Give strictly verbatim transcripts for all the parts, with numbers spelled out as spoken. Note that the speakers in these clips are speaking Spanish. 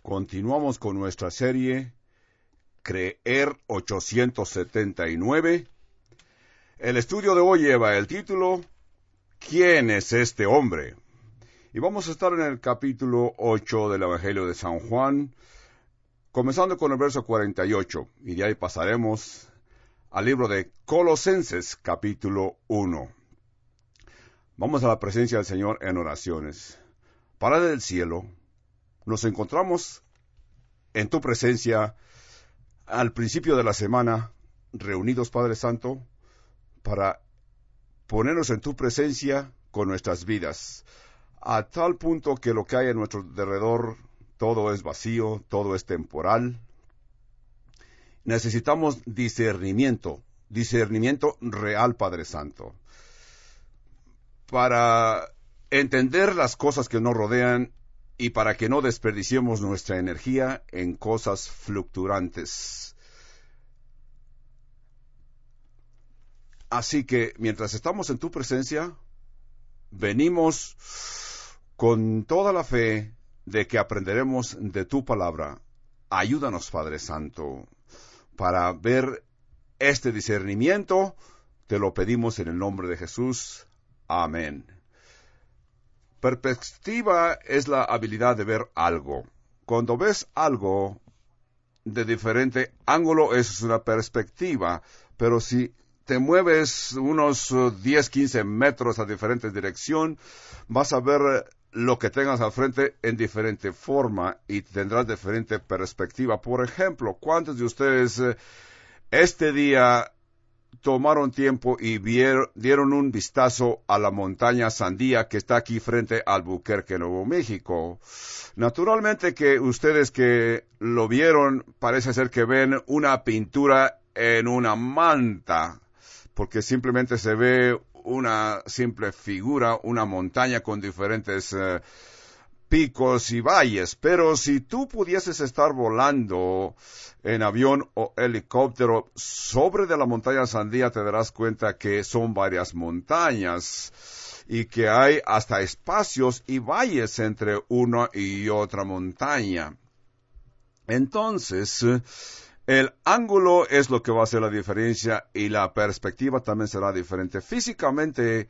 Continuamos con nuestra serie Creer ochocientos setenta y nueve. El estudio de hoy lleva el título ¿Quién es este hombre? Y vamos a estar en el capítulo ocho del Evangelio de San Juan, comenzando con el verso cuarenta y ocho, y de ahí pasaremos al libro de Colosenses, capítulo uno. Vamos a la presencia del Señor en oraciones. Padre del cielo, nos encontramos en tu presencia al principio de la semana, reunidos, Padre Santo, para ponernos en tu presencia con nuestras vidas, a tal punto que lo que hay en nuestro derredor, todo es vacío, todo es temporal. Necesitamos discernimiento, discernimiento real, Padre Santo, para entender las cosas que nos rodean y para que no desperdiciemos nuestra energía en cosas fluctuantes. Así que mientras estamos en tu presencia, venimos con toda la fe de que aprenderemos de tu palabra. Ayúdanos, Padre Santo, para ver este discernimiento. Te lo pedimos en el nombre de Jesús. Amén. Perspectiva es la habilidad de ver algo. Cuando ves algo de diferente ángulo, eso es una perspectiva. Pero si te mueves unos diez, quince metros a diferente dirección, vas a ver lo que tengas al frente en diferente forma y tendrás diferente perspectiva. Por ejemplo, ¿cuántos de ustedes eh, este día tomaron tiempo y vieron, dieron un vistazo a la montaña Sandía que está aquí frente a Albuquerque, Nuevo México? Naturalmente que ustedes que lo vieron, parece ser que ven una pintura en una manta, porque simplemente se ve una simple figura, una montaña con diferentes uh, picos y valles. Pero si tú pudieses estar volando en avión o helicóptero sobre de la montaña Sandía, te darás cuenta que son varias montañas y que hay hasta espacios y valles entre una y otra montaña. Entonces, el ángulo es lo que va a hacer la diferencia y la perspectiva también será diferente. Físicamente,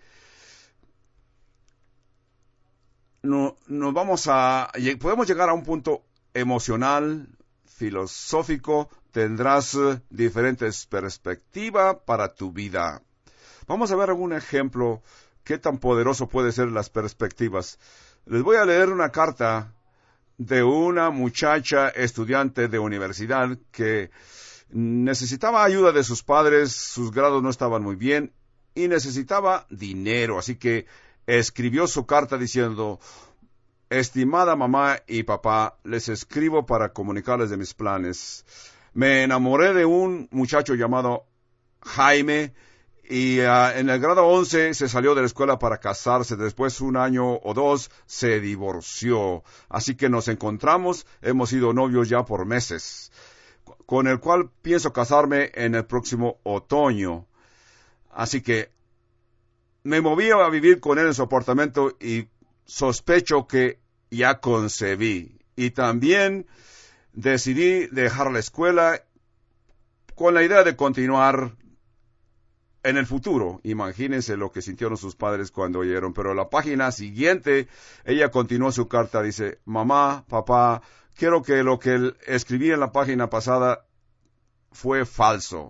no, nos vamos a, podemos llegar a un punto emocional, filosófico, tendrás diferentes perspectivas para tu vida. Vamos a ver algún ejemplo, qué tan poderoso puede ser las perspectivas. Les voy a leer una carta de una muchacha estudiante de universidad que necesitaba ayuda de sus padres, sus grados no estaban muy bien y necesitaba dinero, así que escribió su carta diciendo: estimada mamá y papá, les escribo para comunicarles de mis planes. Me enamoré de un muchacho llamado Jaime y uh, en el grado once se salió de la escuela para casarse. Después, un año o dos, se divorció. Así que nos encontramos, hemos sido novios ya por meses, con el cual pienso casarme en el próximo otoño. Así que me moví a vivir con él en su apartamento y sospecho que ya concebí. Y también decidí dejar la escuela con la idea de continuar en el futuro. Imagínense lo que sintieron sus padres cuando oyeron. Pero la página siguiente, ella continuó su carta, dice: mamá, papá, quiero que lo que escribí en la página pasada fue falso.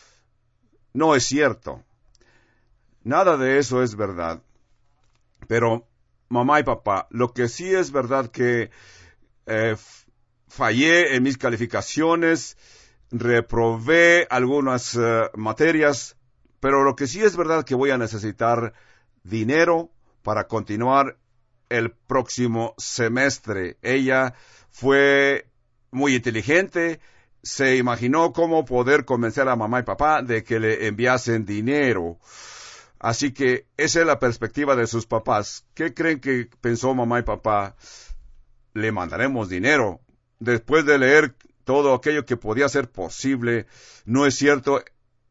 No es cierto. Nada de eso es verdad. Pero, mamá y papá, lo que sí es verdad que eh, fallé en mis calificaciones, reprobé algunas uh, materias, pero lo que sí es verdad que voy a necesitar dinero para continuar el próximo semestre. Ella fue muy inteligente, se imaginó cómo poder convencer a mamá y papá de que le enviasen dinero. Así que esa es la perspectiva de sus papás. ¿Qué creen que pensó mamá y papá? Le mandaremos dinero. Después de leer todo aquello que podía ser posible, no es cierto.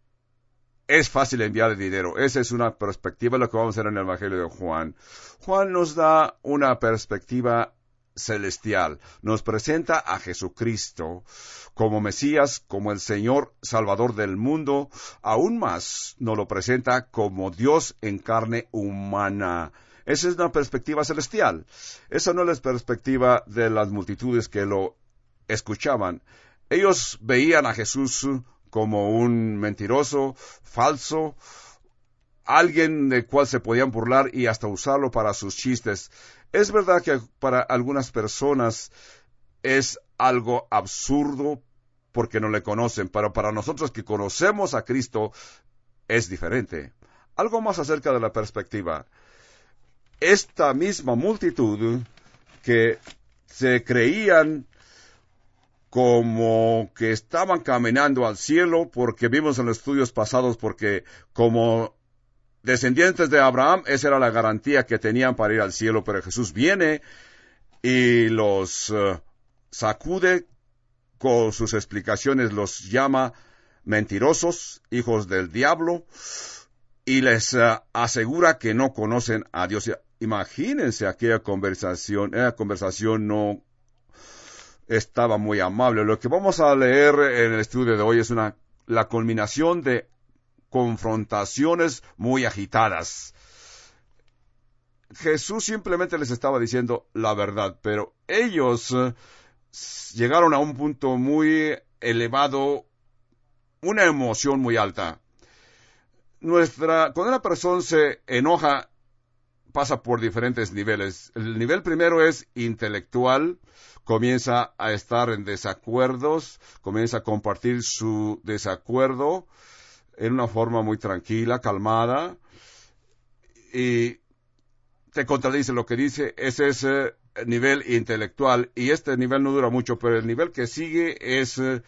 Es fácil enviar dinero. Esa es una perspectiva de lo que vamos a hacer en el Evangelio de Juan. Juan nos da una perspectiva celestial. Nos presenta a Jesucristo como Mesías, como el Señor Salvador del mundo. Aún más nos lo presenta como Dios en carne humana. Esa es una perspectiva celestial. Esa no es la perspectiva de las multitudes que lo escuchaban. Ellos veían a Jesús como un mentiroso, falso, alguien del cual se podían burlar y hasta usarlo para sus chistes. Es verdad que para algunas personas es algo absurdo porque no le conocen, pero para nosotros que conocemos a Cristo es diferente. Algo más acerca de la perspectiva. Esta misma multitud que se creían como que estaban caminando al cielo, porque vimos en los estudios pasados, porque como descendientes de Abraham, esa era la garantía que tenían para ir al cielo, pero Jesús viene y los uh, sacude con sus explicaciones, los llama mentirosos, hijos del diablo, y les uh, asegura que no conocen a Dios. Imagínense aquella conversación, esa conversación no estaba muy amable. Lo que vamos a leer en el estudio de hoy es una la culminación de confrontaciones muy agitadas. Jesús simplemente les estaba diciendo la verdad, pero ellos uh, llegaron a un punto muy elevado, una emoción muy alta. Nuestra, cuando una persona se enoja, pasa por diferentes niveles. El nivel primero es intelectual, comienza a estar en desacuerdos, comienza a compartir su desacuerdo en una forma muy tranquila, calmada, y te contradice lo que dice. Ese es el nivel intelectual, y este nivel no dura mucho, pero el nivel que sigue es uh,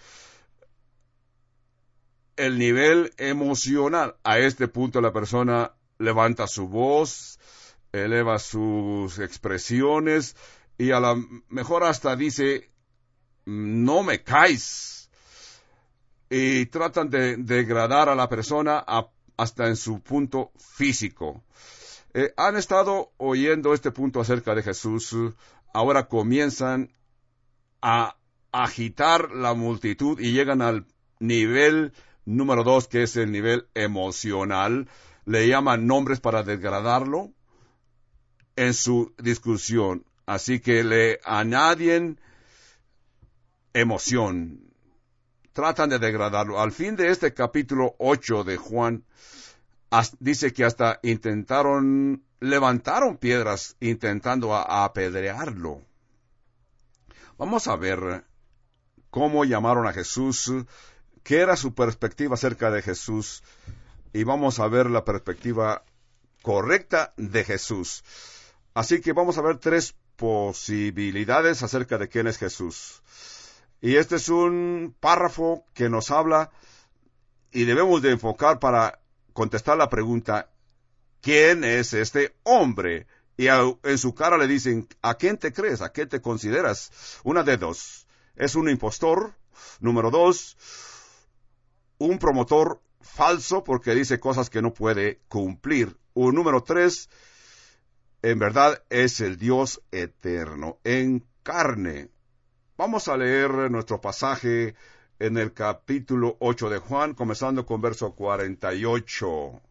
el nivel emocional. A este punto la persona levanta su voz, eleva sus expresiones, y a lo mejor hasta dice, no me caes. Y tratan de degradar a la persona a, hasta en su punto físico. Eh, han estado oyendo este punto acerca de Jesús. Ahora comienzan a agitar la multitud y llegan al nivel número dos, que es el nivel emocional. Le llaman nombres para degradarlo en su discusión. Así que le añaden emoción. Tratan de degradarlo. Al fin de este capítulo ocho de Juan, as, dice que hasta intentaron, levantaron piedras intentando a, a apedrearlo. Vamos a ver cómo llamaron a Jesús, qué era su perspectiva acerca de Jesús, y vamos a ver la perspectiva correcta de Jesús. Así que vamos a ver tres posibilidades acerca de quién es Jesús. Y este es un párrafo que nos habla y debemos de enfocar para contestar la pregunta, ¿quién es este hombre? Y a, en su cara le dicen, ¿a quién te crees? ¿A quién te consideras? Una de dos. ¿Es un impostor? Número dos, un promotor falso porque dice cosas que no puede cumplir. O número tres, en verdad es el Dios eterno en carne. Vamos a leer nuestro pasaje en el capítulo ocho de Juan, comenzando con verso cuarenta y ocho.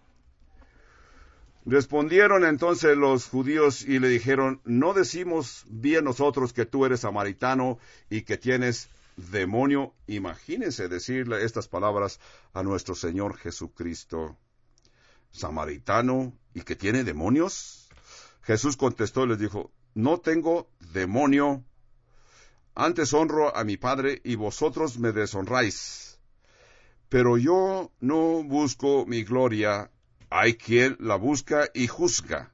Respondieron entonces los judíos y le dijeron, ¿no decimos bien nosotros que tú eres samaritano y que tienes demonio? Imagínense decirle estas palabras a nuestro Señor Jesucristo. ¿Samaritano y que tiene demonios? Jesús contestó y les dijo, no tengo demonio. Antes honro a mi Padre y vosotros me deshonráis. Pero yo no busco mi gloria, hay quien la busca y juzga.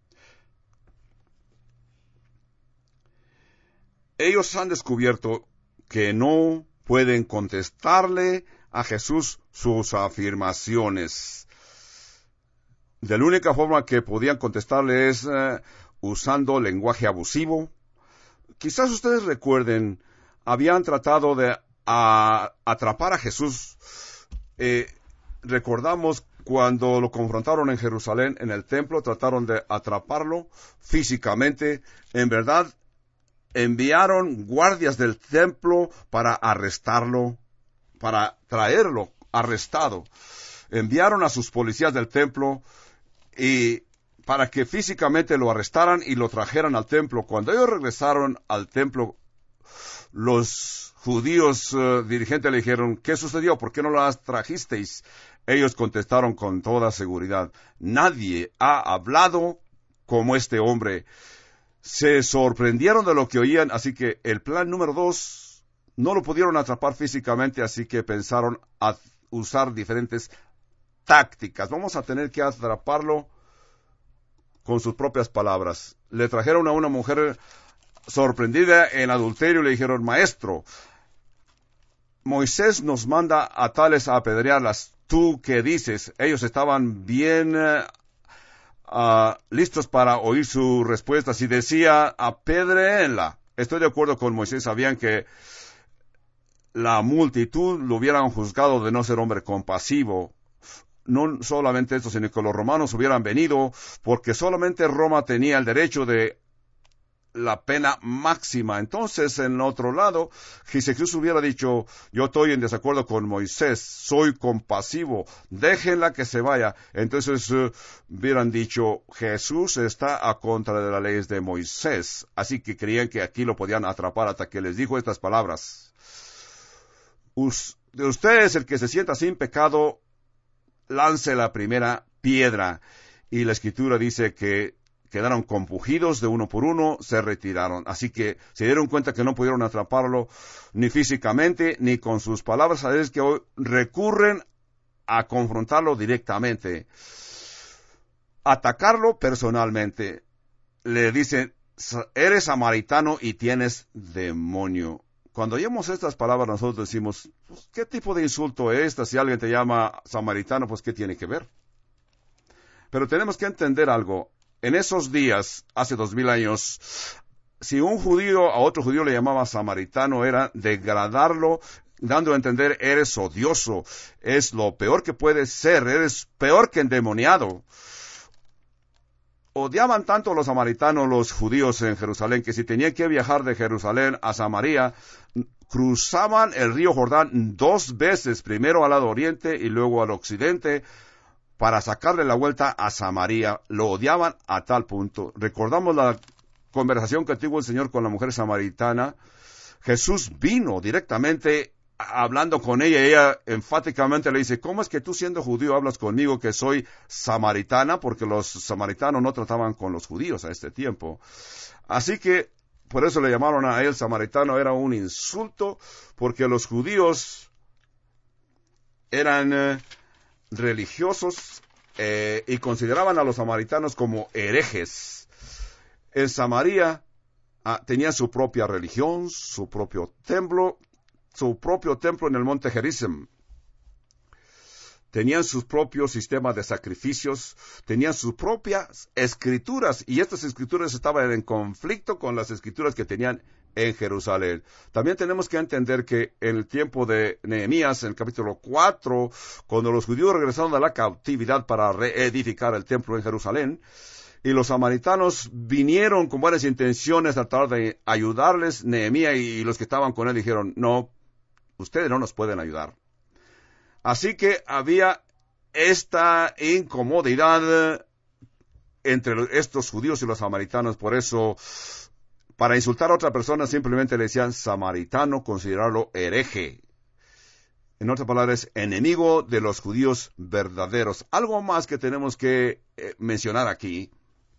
Ellos han descubierto que no pueden contestarle a Jesús sus afirmaciones. De la única forma que podían contestarle es uh, usando lenguaje abusivo. Quizás ustedes recuerden, habían tratado de a, atrapar a Jesús. Eh, recordamos cuando lo confrontaron en Jerusalén, en el templo, trataron de atraparlo físicamente. En verdad, enviaron guardias del templo para arrestarlo, para traerlo arrestado. Enviaron a sus policías del templo y para que físicamente lo arrestaran y lo trajeran al templo. Cuando ellos regresaron al templo, los judíos uh, dirigentes le dijeron, ¿qué sucedió? ¿Por qué no las trajisteis? Ellos contestaron con toda seguridad, nadie ha hablado como este hombre. Se sorprendieron de lo que oían, así que el plan número dos, no lo pudieron atrapar físicamente, así que pensaron a usar diferentes tácticas. Vamos a tener que atraparlo con sus propias palabras. Le trajeron a una mujer sorprendida en adulterio y le dijeron, maestro, Moisés nos manda a tales a apedrearlas. ¿Tú qué dices? Ellos estaban bien uh, uh, listos para oír su respuesta. Si decía, apedréenla. Estoy de acuerdo con Moisés. Sabían que la multitud lo hubieran juzgado de no ser hombre compasivo. No solamente esto, sino que los romanos hubieran venido, porque solamente Roma tenía el derecho de la pena máxima. Entonces, en otro lado, si Jesús hubiera dicho, yo estoy en desacuerdo con Moisés, soy compasivo, déjenla que se vaya. Entonces, uh, hubieran dicho, Jesús está a contra de las leyes de Moisés. Así que creían que aquí lo podían atrapar hasta que les dijo estas palabras. Us, de ustedes, el que se sienta sin pecado, lance la primera piedra. Y la Escritura dice que quedaron compungidos de uno por uno, se retiraron. Así que se dieron cuenta que no pudieron atraparlo ni físicamente ni con sus palabras. Es que hoy recurren a confrontarlo directamente, atacarlo personalmente. Le dicen, eres samaritano y tienes demonio. Cuando oímos estas palabras nosotros decimos, pues, ¿qué tipo de insulto es esta? Si alguien te llama samaritano, pues ¿qué tiene que ver? Pero tenemos que entender algo. En esos días, hace dos mil años, si un judío a otro judío le llamaba samaritano, era degradarlo, dando a entender, eres odioso, es lo peor que puedes ser, eres peor que endemoniado. Odiaban tanto los samaritanos, los judíos en Jerusalén, que si tenían que viajar de Jerusalén a Samaria, cruzaban el río Jordán dos veces, primero al lado oriente y luego al occidente, para sacarle la vuelta a Samaria. Lo odiaban a tal punto. Recordamos la conversación que tuvo el Señor con la mujer samaritana. Jesús vino directamente hablando con ella, y ella enfáticamente le dice, ¿cómo es que tú siendo judío hablas conmigo que soy samaritana? Porque los samaritanos no trataban con los judíos a este tiempo. Así que, por eso le llamaron a él samaritano, era un insulto, porque los judíos eran eh, religiosos eh, y consideraban a los samaritanos como herejes. En Samaria ah, tenía su propia religión, su propio templo, su propio templo en el monte Gerizim. Tenían sus propios sistemas de sacrificios, tenían sus propias escrituras, y estas escrituras estaban en conflicto con las escrituras que tenían en Jerusalén. También tenemos que entender que en el tiempo de Nehemías, en el capítulo cuatro, cuando los judíos regresaron de la cautividad para reedificar el templo en Jerusalén, y los samaritanos vinieron con buenas intenciones a tratar de ayudarles, Nehemías y los que estaban con él dijeron, no, ustedes no nos pueden ayudar. Así que había esta incomodidad entre estos judíos y los samaritanos. Por eso, para insultar a otra persona, simplemente le decían samaritano, considerarlo hereje. En otras palabras, enemigo de los judíos verdaderos. Algo más que tenemos que eh, mencionar aquí.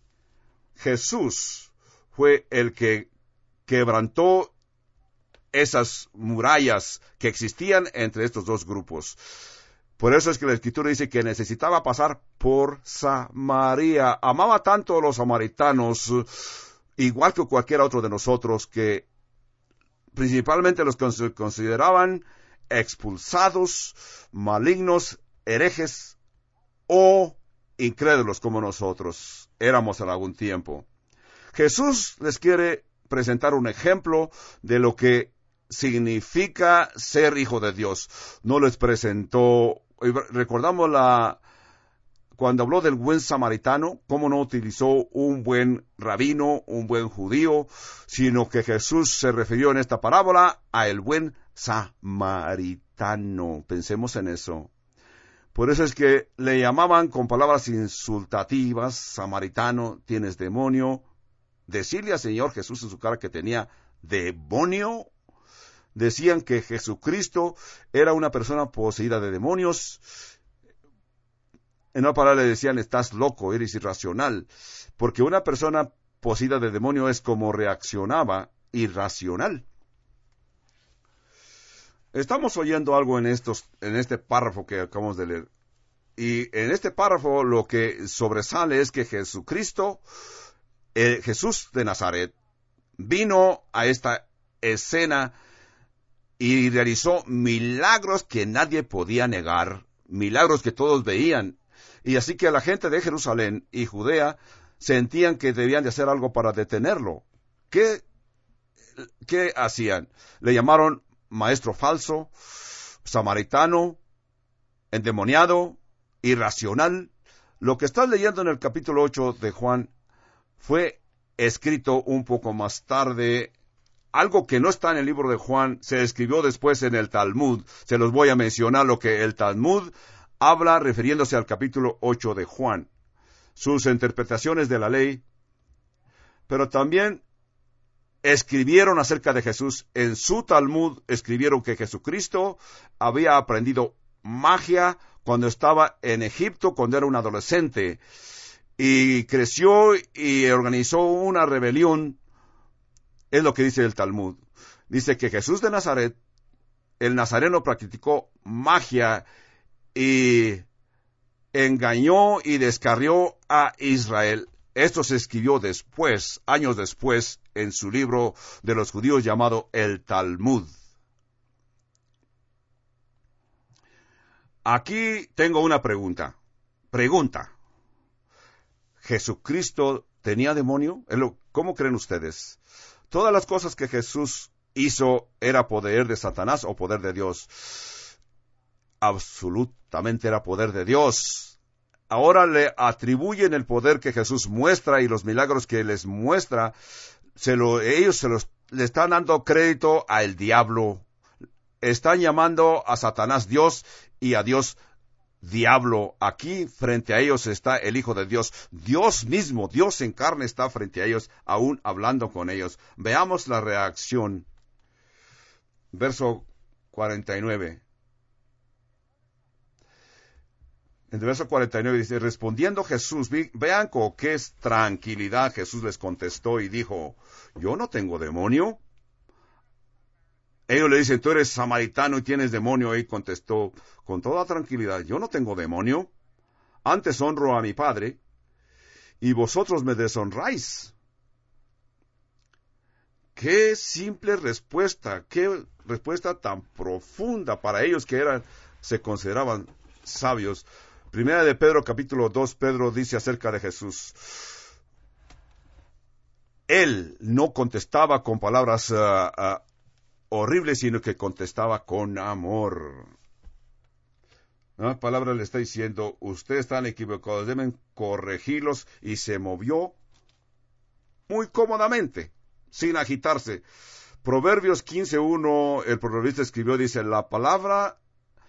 Jesús fue el que quebrantó esas murallas que existían entre estos dos grupos. Por eso es que la Escritura dice que necesitaba pasar por Samaria. Amaba tanto a los samaritanos, igual que cualquier otro de nosotros, que principalmente los que consideraban expulsados, malignos, herejes o incrédulos como nosotros éramos en algún tiempo. Jesús les quiere presentar un ejemplo de lo que significa ser hijo de Dios. No les presentó, recordamos la cuando habló del buen samaritano, cómo no utilizó un buen rabino, un buen judío, sino que Jesús se refirió en esta parábola a el buen samaritano. Pensemos en eso. Por eso es que le llamaban con palabras insultativas, samaritano, tienes demonio. Decirle al Señor Jesús en su cara que tenía demonio. Decían que Jesucristo era una persona poseída de demonios. En una palabra le decían, estás loco, eres irracional. Porque una persona poseída de demonio es como reaccionaba, irracional. Estamos oyendo algo en, estos, en este párrafo que acabamos de leer. Y en este párrafo lo que sobresale es que Jesucristo, eh, Jesús de Nazaret, vino a esta escena y realizó milagros que nadie podía negar, milagros que todos veían. Y así que la gente de Jerusalén y Judea sentían que debían de hacer algo para detenerlo. ¿Qué, qué hacían? Le llamaron maestro falso, samaritano, endemoniado, irracional. Lo que estás leyendo en el capítulo ocho de Juan fue escrito un poco más tarde. Algo que no está en el libro de Juan se escribió después en el Talmud. Se los voy a mencionar lo que el Talmud habla refiriéndose al capítulo ocho de Juan. Sus interpretaciones de la ley. Pero también escribieron acerca de Jesús. En su Talmud escribieron que Jesucristo había aprendido magia cuando estaba en Egipto, cuando era un adolescente. Y creció y organizó una rebelión. Es lo que dice el Talmud. Dice que Jesús de Nazaret, el nazareno, practicó magia y engañó y descarrió a Israel. Esto se escribió después, años después, en su libro de los judíos llamado el Talmud. Aquí tengo una pregunta. Pregunta. ¿Jesucristo tenía demonio? ¿Cómo creen ustedes? Todas las cosas que Jesús hizo era poder de Satanás o poder de Dios. Absolutamente era poder de Dios. Ahora le atribuyen el poder que Jesús muestra y los milagros que les muestra. Se lo, ellos se los, le están dando crédito al diablo. Están llamando a Satanás Dios y a Dios diablo. Aquí frente a ellos está el Hijo de Dios. Dios mismo, Dios en carne está frente a ellos, aún hablando con ellos. Veamos la reacción. Verso cuarenta y nueve. En el verso cuarenta y nueve dice, respondiendo Jesús, vean con qué tranquilidad Jesús les contestó y dijo, yo no tengo demonio. Ellos le dicen, tú eres samaritano y tienes demonio. Y contestó con toda tranquilidad, yo no tengo demonio. Antes honro a mi Padre, y vosotros me deshonráis. Qué simple respuesta, qué respuesta tan profunda para ellos que eran, se consideraban sabios. Primera de Pedro, capítulo dos, Pedro dice acerca de Jesús. Él no contestaba con palabras uh, uh, horrible, sino que contestaba con amor. La palabra le está diciendo, ustedes están equivocados, deben corregirlos, y se movió muy cómodamente, sin agitarse. Proverbios quince uno, el proverbista escribió, dice, la palabra,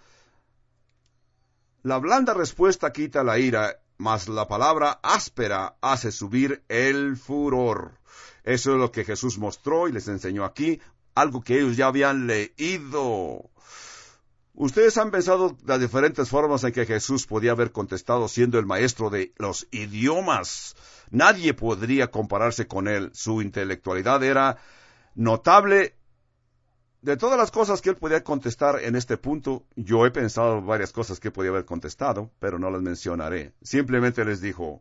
la blanda respuesta quita la ira, mas la palabra áspera hace subir el furor. Eso es lo que Jesús mostró y les enseñó aquí, algo que ellos ya habían leído. Ustedes han pensado las diferentes formas en que Jesús podía haber contestado siendo el maestro de los idiomas. Nadie podría compararse con él. Su intelectualidad era notable. De todas las cosas que él podía contestar en este punto, yo he pensado varias cosas que podía haber contestado, pero no las mencionaré. Simplemente les dijo,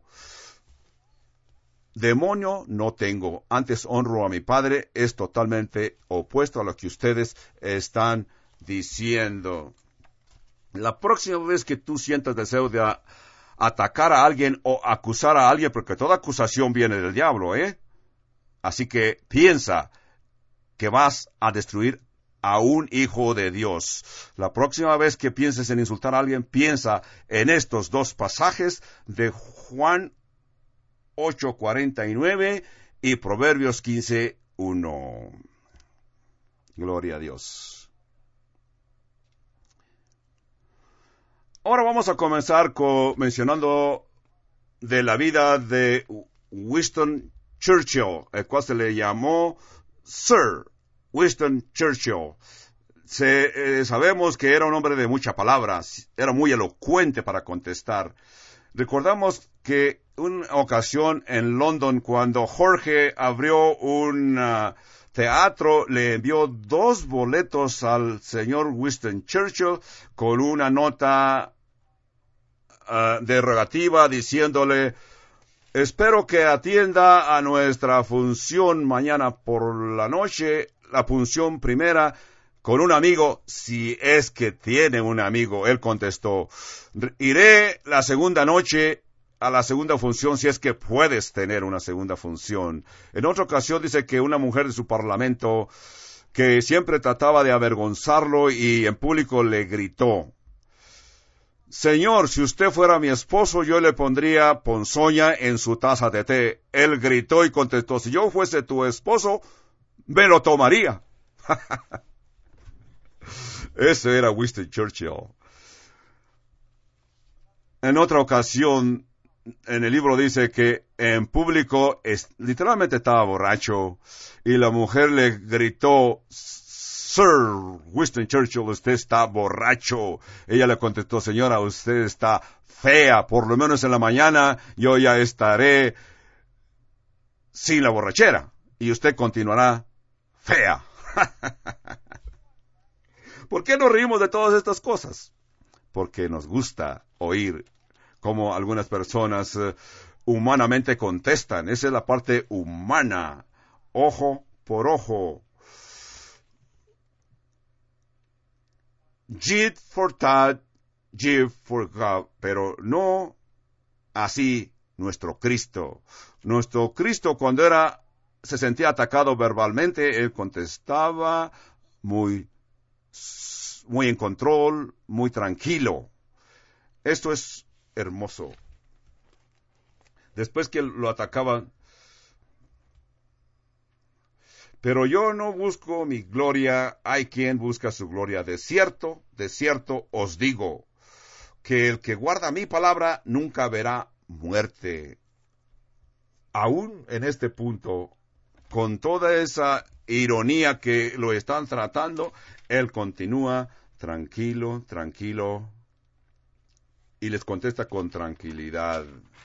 demonio no tengo, antes honro a mi Padre. Es totalmente opuesto a lo que ustedes están diciendo. La próxima vez que tú sientas deseo de a, atacar a alguien o acusar a alguien, porque toda acusación viene del diablo, ¿eh? Así que piensa que vas a destruir a un hijo de Dios. La próxima vez que pienses en insultar a alguien, piensa en estos dos pasajes de Juan ocho cuarenta y nueve y Proverbios quince uno. Gloria a Dios. Ahora vamos a comenzar con, mencionando de la vida de Winston Churchill, el cual se le llamó Sir Winston Churchill. Se, eh, sabemos que era un hombre de muchas palabras, era muy elocuente para contestar. Recordamos que una ocasión en London, cuando Jorge abrió un uh, teatro, le envió dos boletos al señor Winston Churchill con una nota uh, derogativa diciéndole: espero que atienda a nuestra función mañana por la noche, la función primera, con un amigo, si es que tiene un amigo. Él contestó: iré la segunda noche a la segunda función si es que puedes tener una segunda función. En otra ocasión dice que una mujer de su parlamento, que siempre trataba de avergonzarlo y en público le gritó: señor, si usted fuera mi esposo, yo le pondría ponzoña en su taza de té. Él gritó y contestó: si yo fuese tu esposo, me lo tomaría. Ese era Winston Churchill. En otra ocasión, en el libro dice que en público es, literalmente estaba borracho y la mujer le gritó: Sir Winston Churchill, usted está borracho. Ella le contestó: señora, usted está fea. Por lo menos en la mañana yo ya estaré sin la borrachera y usted continuará fea. ¿Por qué nos reímos de todas estas cosas? Porque nos gusta oír cómo algunas personas uh, humanamente contestan. Esa es la parte humana. Ojo por ojo. Tit for tat, jib for gab. Pero no así nuestro Cristo. Nuestro Cristo, cuando era, se sentía atacado verbalmente, él contestaba muy muy en control, muy tranquilo. Esto es hermoso. Después que lo atacaban: pero yo no busco mi gloria, hay quien busca su gloria. De cierto, de cierto os digo, que el que guarda mi palabra nunca verá muerte. Aún en este punto, con toda esa ironía que lo están tratando, él continúa tranquilo, tranquilo, y les contesta con tranquilidad.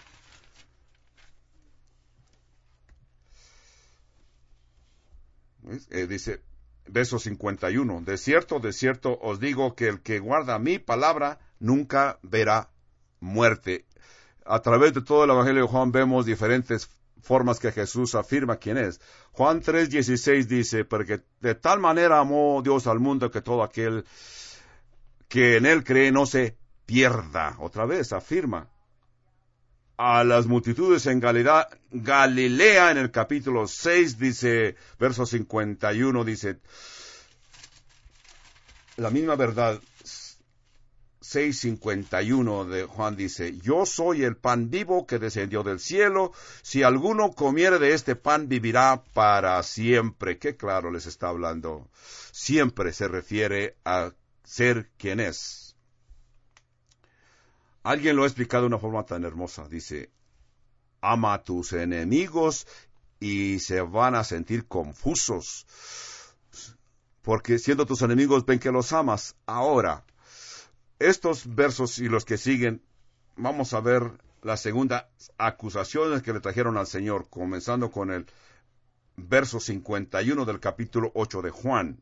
Eh, dice, verso cincuenta y uno, de cierto, de cierto os digo que el que guarda mi palabra nunca verá muerte. A través de todo el Evangelio de Juan vemos diferentes formas que Jesús afirma quién es. Juan tres dieciséis dice: porque de tal manera amó Dios al mundo que todo aquel que en él cree no se pierda. Otra vez afirma a las multitudes en Galilea, Galilea en el capítulo seis, dice, verso cincuenta y uno, dice la misma verdad. seis cincuenta y uno de Juan dice: yo soy el pan vivo que descendió del cielo. Si alguno comiere de este pan, vivirá para siempre. Qué claro les está hablando. Siempre se refiere a ser quien es. Alguien lo ha explicado de una forma tan hermosa. Dice: ama a tus enemigos y se van a sentir confusos, porque siendo tus enemigos ven que los amas. Ahora, estos versos y los que siguen, vamos a ver las segundas acusaciones que le trajeron al Señor, comenzando con el verso cincuenta y uno del capítulo ocho de Juan.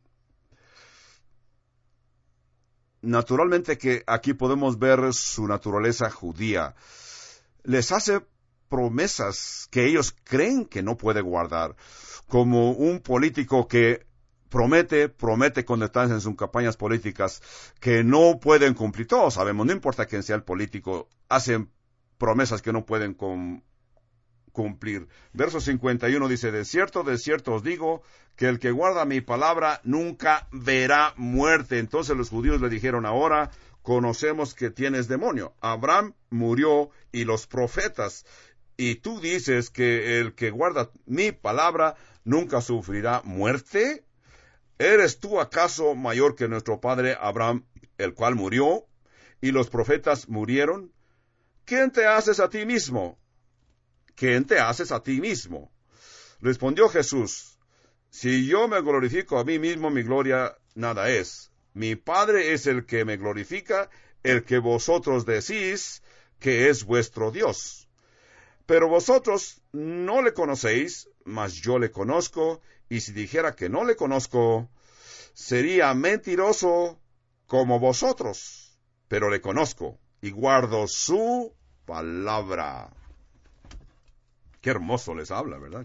Naturalmente que aquí podemos ver su naturaleza judía. Les hace promesas que ellos creen que no puede guardar, como un político que promete, promete cuando están en sus campañas políticas que no pueden cumplir. Todos sabemos, no importa quién sea el político, hacen promesas que no pueden com- cumplir. Verso cincuenta y uno dice, de cierto, de cierto os digo, que el que guarda mi palabra nunca verá muerte. Entonces los judíos le dijeron, ahora conocemos que tienes demonio. Abraham murió y los profetas, y tú dices que el que guarda mi palabra nunca sufrirá muerte. ¿Eres tú acaso mayor que nuestro padre Abraham, el cual murió, y los profetas murieron? ¿Quién te haces a ti mismo? ¿Quién te haces a ti mismo? Respondió Jesús, si yo me glorifico a mí mismo, mi gloria nada es. Mi Padre es el que me glorifica, el que vosotros decís que es vuestro Dios. Pero vosotros no le conocéis, mas yo le conozco, y si dijera que no le conozco, sería mentiroso como vosotros. Pero le conozco, y guardo su palabra. Qué hermoso les habla, ¿verdad?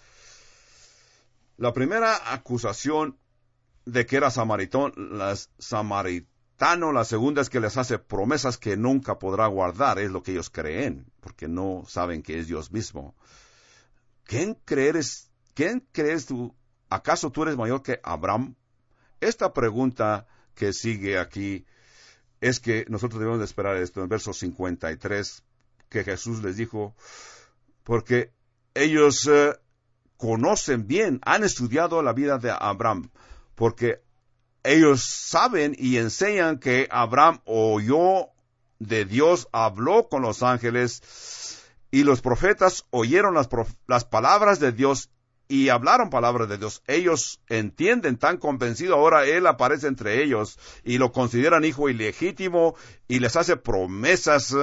La primera acusación de que era samaritano, las, samaritano, la segunda es que les hace promesas que nunca podrá guardar, es lo que ellos creen, porque no saben que es Dios mismo. ¿Quién crees, quién crees tú? ¿Acaso tú eres mayor que Abraham? Esta pregunta que sigue aquí es que nosotros debemos de esperar esto en el verso cincuenta y tres, que Jesús les dijo, porque ellos eh, conocen bien, han estudiado la vida de Abraham, porque ellos saben y enseñan que Abraham oyó de Dios, habló con los ángeles, y los profetas oyeron las, prof- las palabras de Dios y hablaron palabras de Dios. Ellos entienden, tan convencido ahora, Él aparece entre ellos y lo consideran hijo ilegítimo y les hace promesas.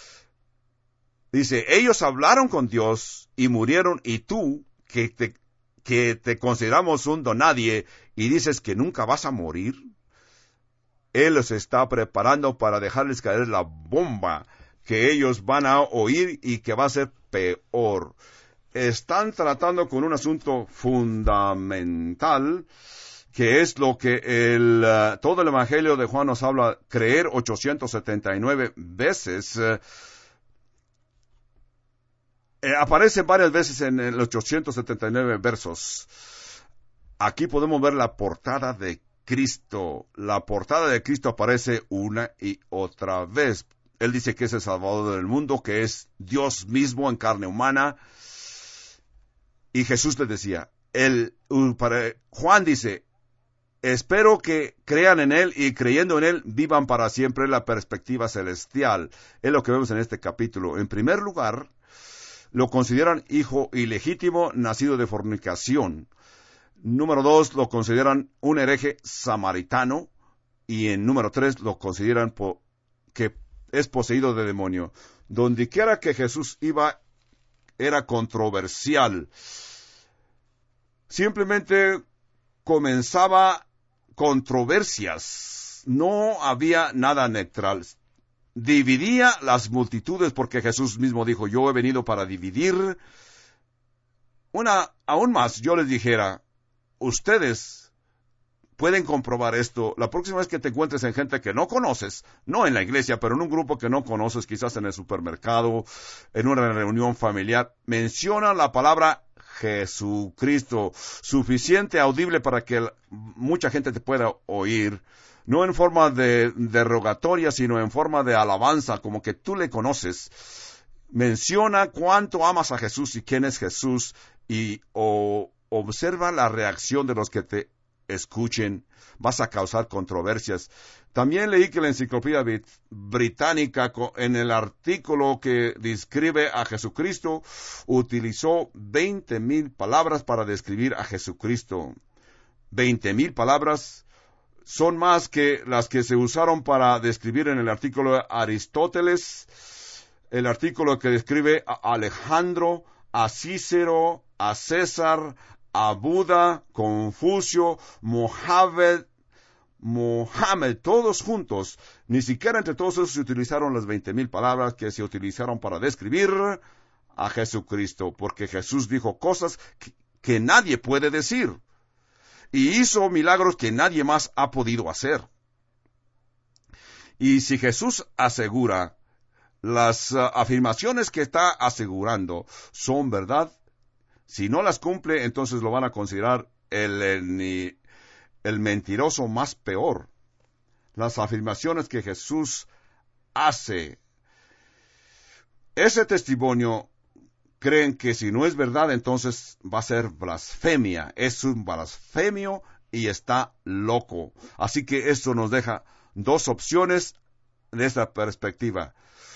Dice, ellos hablaron con Dios y murieron, y tú, que te, que te consideramos un donadie, y dices que nunca vas a morir. Él los está preparando para dejarles caer la bomba que ellos van a oír y que va a ser peor. Están tratando con un asunto fundamental, que es lo que el, uh, todo el Evangelio de Juan nos habla, creer ochocientos setenta y nueve veces. Uh, eh, aparece varias veces en el ochocientos setenta y nueve versos. Aquí podemos ver la portada de Cristo. La portada de Cristo aparece una y otra vez. Él dice que es el Salvador del mundo, que es Dios mismo en carne humana. Y Jesús les decía, el, para, Juan dice, espero que crean en Él y creyendo en Él vivan para siempre. La perspectiva celestial. Es lo que vemos en este capítulo. En primer lugar, lo consideran hijo ilegítimo, nacido de fornicación. Número dos, lo consideran un hereje samaritano. Y en número tres, lo consideran po- que es poseído de demonio. Donde quiera que Jesús iba, era controversial. Simplemente comenzaba controversias. No había nada neutral. Dividía las multitudes, porque Jesús mismo dijo, yo he venido para dividir. Una, aún más, yo les dijera, ustedes pueden comprobar esto. La próxima vez que te encuentres en gente que no conoces, no en la iglesia, pero en un grupo que no conoces, quizás en el supermercado, en una reunión familiar, menciona la palabra Jesucristo, suficiente, audible para que mucha gente te pueda oír, no en forma de derogatoria, sino en forma de alabanza, como que tú le conoces. Menciona cuánto amas a Jesús y quién es Jesús, y o, observa la reacción de los que te escuchen. Vas a causar controversias. También leí que la Enciclopedia Británica, en el artículo que describe a Jesucristo, utilizó veinte mil palabras para describir a Jesucristo. veinte mil palabras son más que las que se usaron para describir en el artículo de Aristóteles, el artículo que describe a Alejandro, a Cícero, a César, a Buda, Confucio, Mohammed, Mohammed, todos juntos. Ni siquiera entre todos esos se utilizaron las veinte mil palabras que se utilizaron para describir a Jesucristo, porque Jesús dijo cosas que, que nadie puede decir, y hizo milagros que nadie más ha podido hacer. Y si Jesús asegura las uh, afirmaciones que está asegurando son verdad. Si no las cumple, entonces lo van a considerar el, el, el mentiroso más peor. Las afirmaciones que Jesús hace, ese testimonio, creen que si no es verdad, entonces va a ser blasfemia. Es un blasfemio y está loco. Así que esto nos deja dos opciones de esta perspectiva.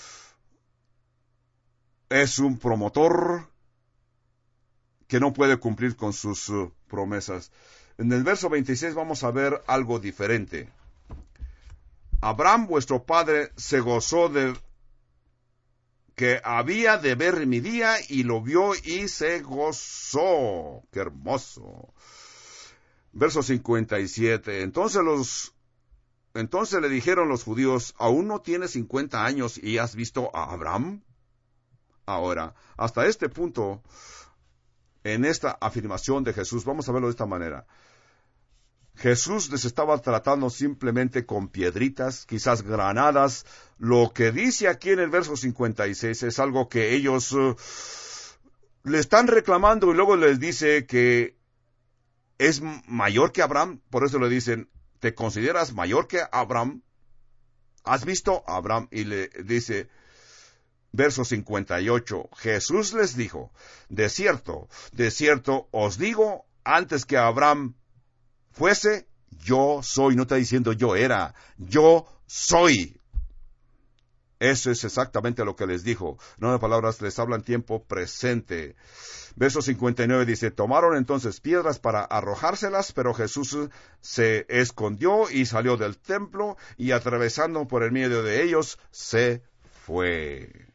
Es un promotor que no puede cumplir con sus uh, promesas. En el verso veintiséis vamos a ver algo diferente. Abraham, vuestro padre, se gozó de que había de ver mi día y lo vio y se gozó. ¡Qué hermoso! Verso cincuenta y siete. Entonces los, entonces le dijeron los judíos, ¿aún no tienes cincuenta años y has visto a Abraham? Ahora, hasta este punto, en esta afirmación de Jesús, vamos a verlo de esta manera. Jesús les estaba tratando simplemente con piedritas, quizás granadas. Lo que dice aquí en el verso cincuenta y seis es algo que ellos uh, le están reclamando y luego les dice que es mayor que Abraham. Por eso le dicen, ¿te consideras mayor que Abraham? ¿Has visto a Abraham? Y le dice, verso cincuenta y ocho, Jesús les dijo, de cierto, de cierto os digo, antes que Abraham fuese, yo soy. No está diciendo yo era, yo soy. Eso es exactamente lo que les dijo. En otras palabras, les habla en tiempo presente. Verso cincuenta y nueve dice, tomaron entonces piedras para arrojárselas, pero Jesús se escondió y salió del templo, y atravesando por el medio de ellos, se fue.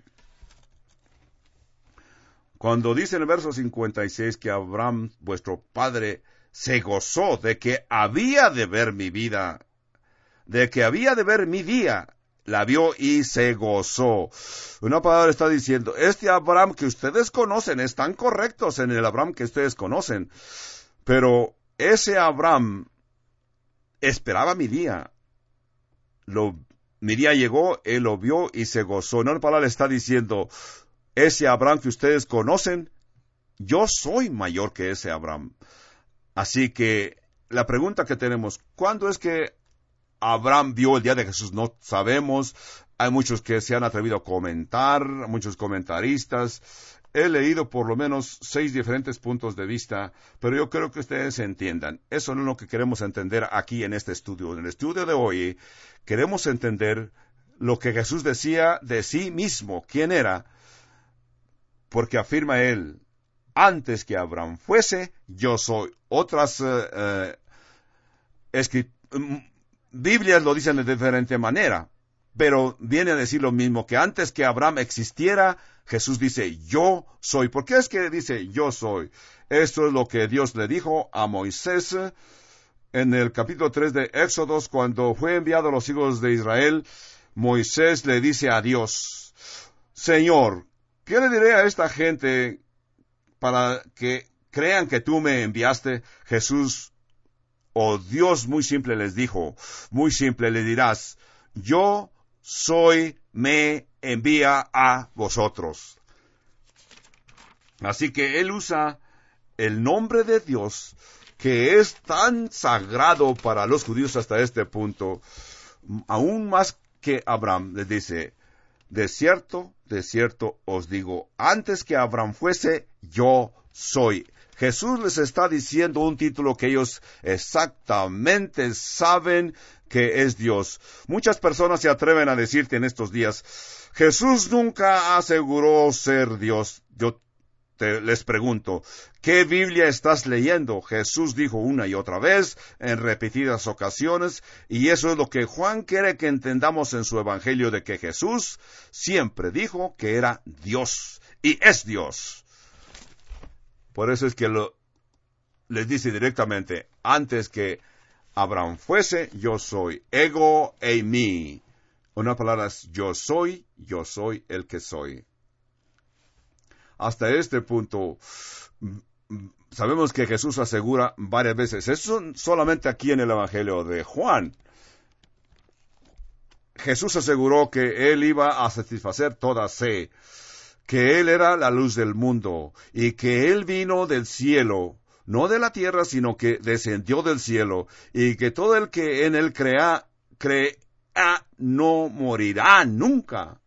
Cuando dice en el verso cincuenta y seis que Abraham, vuestro padre, se gozó de que había de ver mi vida, de que había de ver mi día, la vio y se gozó. Una palabra está diciendo, este Abraham que ustedes conocen, están correctos en el Abraham que ustedes conocen, pero ese Abraham esperaba mi día. Lo, mi día llegó, él lo vio y se gozó. Una palabra está diciendo, ese Abraham que ustedes conocen, yo soy mayor que ese Abraham. Así que la pregunta que tenemos, ¿cuándo es que Abraham vio el día de Jesús? No sabemos. Hay muchos que se han atrevido a comentar, muchos comentaristas. He leído por lo menos seis diferentes puntos de vista, pero yo creo que ustedes entiendan. Eso no es lo que queremos entender aquí en este estudio. En el estudio de hoy queremos entender lo que Jesús decía de sí mismo, quién era, porque afirma él, antes que Abraham fuese, yo soy. Otras uh, uh, escrit- Biblias lo dicen de diferente manera, pero viene a decir lo mismo, que antes que Abraham existiera, Jesús dice, yo soy. ¿Por qué es que dice, yo soy? Esto es lo que Dios le dijo a Moisés en el capítulo tres de Éxodos, cuando fue enviado a los hijos de Israel. Moisés le dice a Dios, Señor, ¿qué le diré a esta gente para que crean que tú me enviaste? Jesús, o oh Dios muy simple les dijo, muy simple le dirás, yo soy, me envía a vosotros. Así que él usa el nombre de Dios, que es tan sagrado para los judíos hasta este punto, aún más que Abraham. Les dice, de cierto, de cierto os digo, antes que Abraham fuese, yo soy. Jesús les está diciendo un título que ellos exactamente saben que es Dios. Muchas personas se atreven a decirte en estos días, Jesús nunca aseguró ser Dios. Yo te, les pregunto, ¿qué Biblia estás leyendo? Jesús dijo una y otra vez, en repetidas ocasiones, y eso es lo que Juan quiere que entendamos en su evangelio, de que Jesús siempre dijo que era Dios, y es Dios. Por eso es que lo, les dice directamente, antes que Abraham fuese, yo soy. Ego eimi. Una palabra es yo soy, yo soy el que soy. Hasta este punto, sabemos que Jesús asegura varias veces. Eso solamente aquí en el Evangelio de Juan. Jesús aseguró que Él iba a satisfacer toda sed, que Él era la luz del mundo, y que Él vino del cielo, no de la tierra, sino que descendió del cielo, y que todo el que en Él crea, crea, no morirá nunca.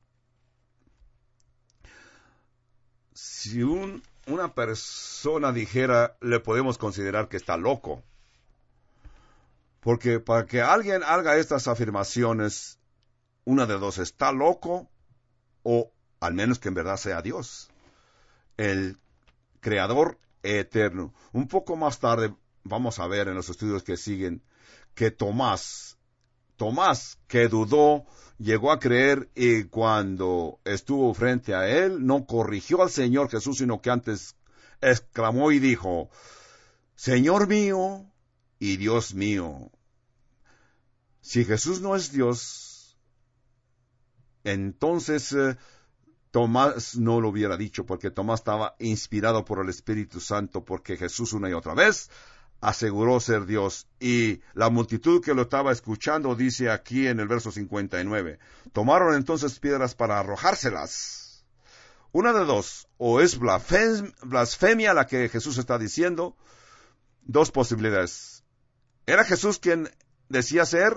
Si un, una persona dijera, le podemos considerar que está loco. Porque para que alguien haga estas afirmaciones, una de dos, está loco, o al menos que en verdad sea Dios, el Creador eterno. Un poco más tarde vamos a ver en los estudios que siguen que Tomás, Tomás que dudó, llegó a creer, y cuando estuvo frente a él, no corrigió al Señor Jesús, sino que antes exclamó y dijo, Señor mío y Dios mío. Si Jesús no es Dios, entonces eh, Tomás no lo hubiera dicho, porque Tomás estaba inspirado por el Espíritu Santo, porque Jesús una y otra vez aseguró ser Dios. Y la multitud que lo estaba escuchando dice aquí en el verso cincuenta y nueve, tomaron entonces piedras para arrojárselas. Una de dos, o es blasfemia la que Jesús está diciendo, dos posibilidades. ¿Era Jesús quien decía ser?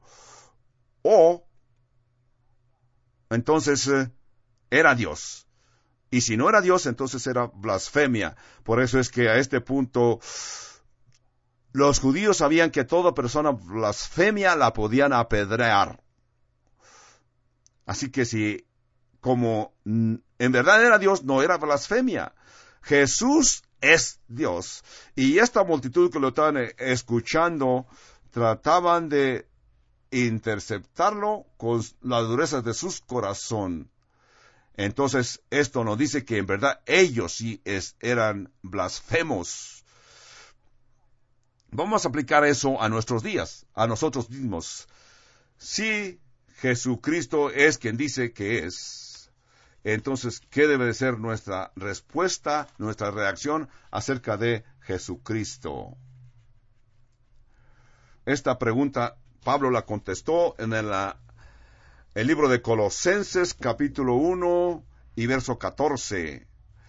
O entonces eh, era Dios. Y si no era Dios, entonces era blasfemia. Por eso es que a este punto los judíos sabían que toda persona blasfemia la podían apedrear. Así que si, como en verdad era Dios, no era blasfemia. Jesús es Dios. Y esta multitud que lo estaban escuchando, trataban de interceptarlo con la dureza de su corazón. Entonces, esto nos dice que en verdad ellos sí es, eran blasfemos. Vamos a aplicar eso a nuestros días, a nosotros mismos. Si Jesucristo es quien dice que es, entonces, ¿qué debe de ser nuestra respuesta, nuestra reacción acerca de Jesucristo? Esta pregunta Pablo la contestó en el, el libro de Colosenses, capítulo uno y verso catorce.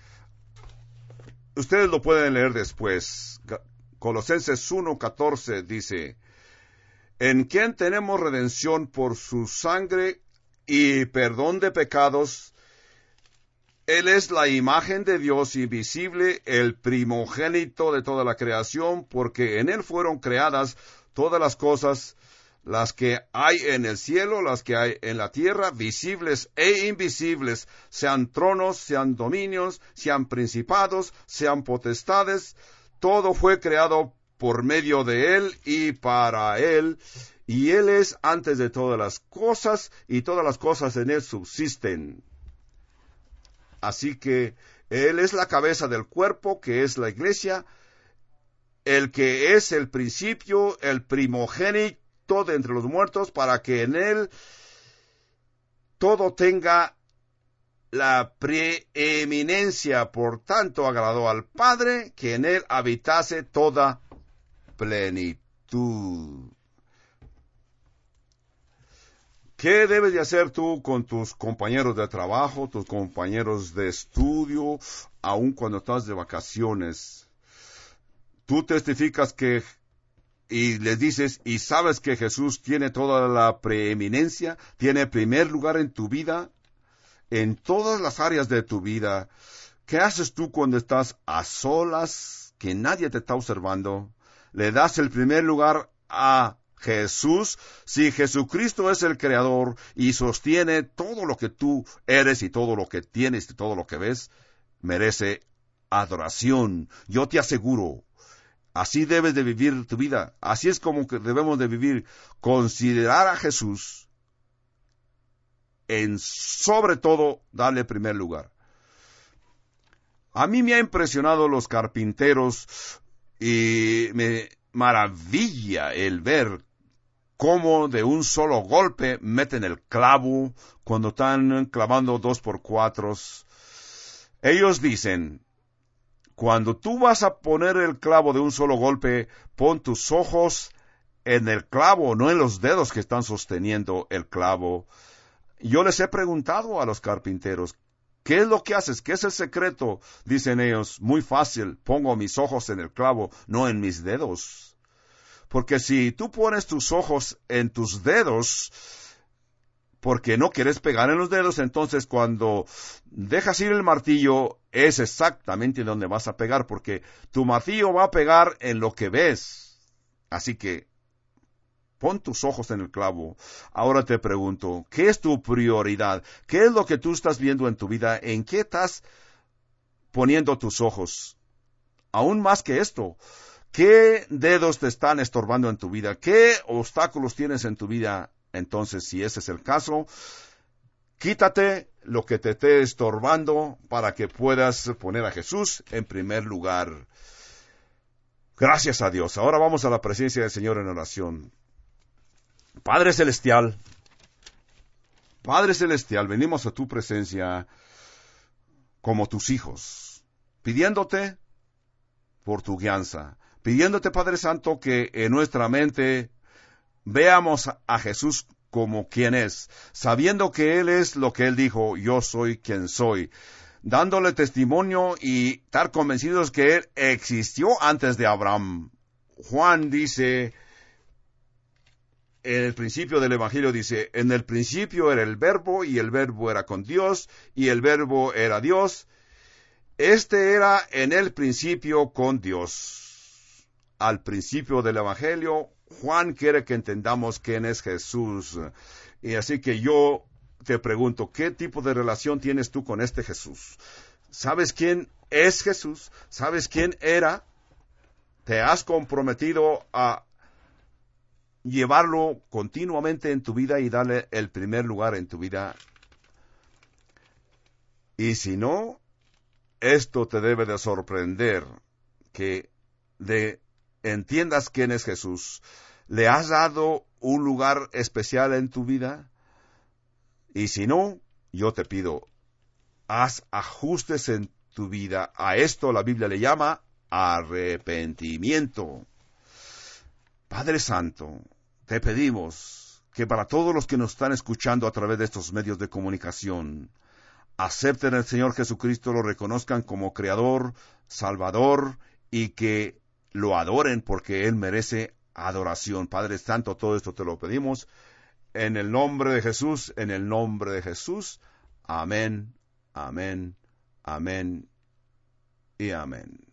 Ustedes lo pueden leer después. Colosenses uno, catorce dice, en quien tenemos redención por su sangre y perdón de pecados. Él es la imagen de Dios invisible, el primogénito de toda la creación, porque en Él fueron creadas todas las cosas, las que hay en el cielo, las que hay en la tierra, visibles e invisibles, sean tronos, sean dominios, sean principados, sean potestades. Todo fue creado por medio de Él y para Él, y Él es antes de todas las cosas, y todas las cosas en Él subsisten. Así que Él es la cabeza del cuerpo, que es la iglesia, el que es el principio, el primogénito de entre los muertos, para que en Él todo tenga la preeminencia. Por tanto, agradó al Padre que en Él habitase toda plenitud. ¿Qué debes de hacer tú con tus compañeros de trabajo, tus compañeros de estudio, aun cuando estás de vacaciones? Tú testificas que, y les dices, y sabes que Jesús tiene toda la preeminencia, tiene primer lugar en tu vida, en todas las áreas de tu vida. ¿Qué haces tú cuando estás a solas, que nadie te está observando? ¿Le das el primer lugar a Jesús? Si Jesucristo es el Creador y sostiene todo lo que tú eres y todo lo que tienes y todo lo que ves, merece adoración. Yo te aseguro, así debes de vivir tu vida. Así es como que debemos de vivir. Considerar a Jesús en sobre todo darle primer lugar. A mí me ha impresionado los carpinteros y me maravilla el ver cómo de un solo golpe meten el clavo cuando están clavando dos por cuatros. Ellos dicen, cuando tú vas a poner el clavo de un solo golpe, pon tus ojos en el clavo, no en los dedos que están sosteniendo el clavo. Yo les he preguntado a los carpinteros, ¿qué es lo que haces? ¿Qué es el secreto? Dicen ellos, muy fácil, pongo mis ojos en el clavo, no en mis dedos. Porque si tú pones tus ojos en tus dedos, porque no quieres pegar en los dedos, entonces cuando dejas ir el martillo, es exactamente donde vas a pegar, porque tu martillo va a pegar en lo que ves. Así que pon tus ojos en el clavo. Ahora te pregunto, ¿qué es tu prioridad? ¿Qué es lo que tú estás viendo en tu vida? ¿En qué estás poniendo tus ojos? Aún más que esto, ¿qué dedos te están estorbando en tu vida? ¿Qué obstáculos tienes en tu vida? Entonces, si ese es el caso, quítate lo que te esté estorbando para que puedas poner a Jesús en primer lugar. Gracias a Dios. Ahora vamos a la presencia del Señor en oración. Padre Celestial, Padre Celestial, venimos a tu presencia como tus hijos, pidiéndote por tu guianza, pidiéndote, Padre Santo, que en nuestra mente veamos a Jesús como quien es, sabiendo que Él es lo que Él dijo, yo soy quien soy, dándole testimonio y estar convencidos que Él existió antes de Abraham. Juan dice, en el principio del Evangelio dice, en el principio era el Verbo, y el Verbo era con Dios, y el Verbo era Dios. Este era en el principio con Dios. Al principio del Evangelio, Juan quiere que entendamos quién es Jesús. Y así que yo te pregunto, ¿qué tipo de relación tienes tú con este Jesús? ¿Sabes quién es Jesús? ¿Sabes quién era? ¿Te has comprometido a llevarlo continuamente en tu vida y darle el primer lugar en tu vida? Y si no, esto te debe de sorprender, que de entiendas quién es Jesús. ¿Le has dado un lugar especial en tu vida? Y si no, yo te pido, haz ajustes en tu vida. A esto la Biblia le llama arrepentimiento. Padre Santo, te pedimos que para todos los que nos están escuchando a través de estos medios de comunicación, acepten al Señor Jesucristo, lo reconozcan como Creador, Salvador, y que lo adoren porque Él merece adoración. Padre Santo, todo esto te lo pedimos en el nombre de Jesús, en el nombre de Jesús. Amén, amén, amén y amén.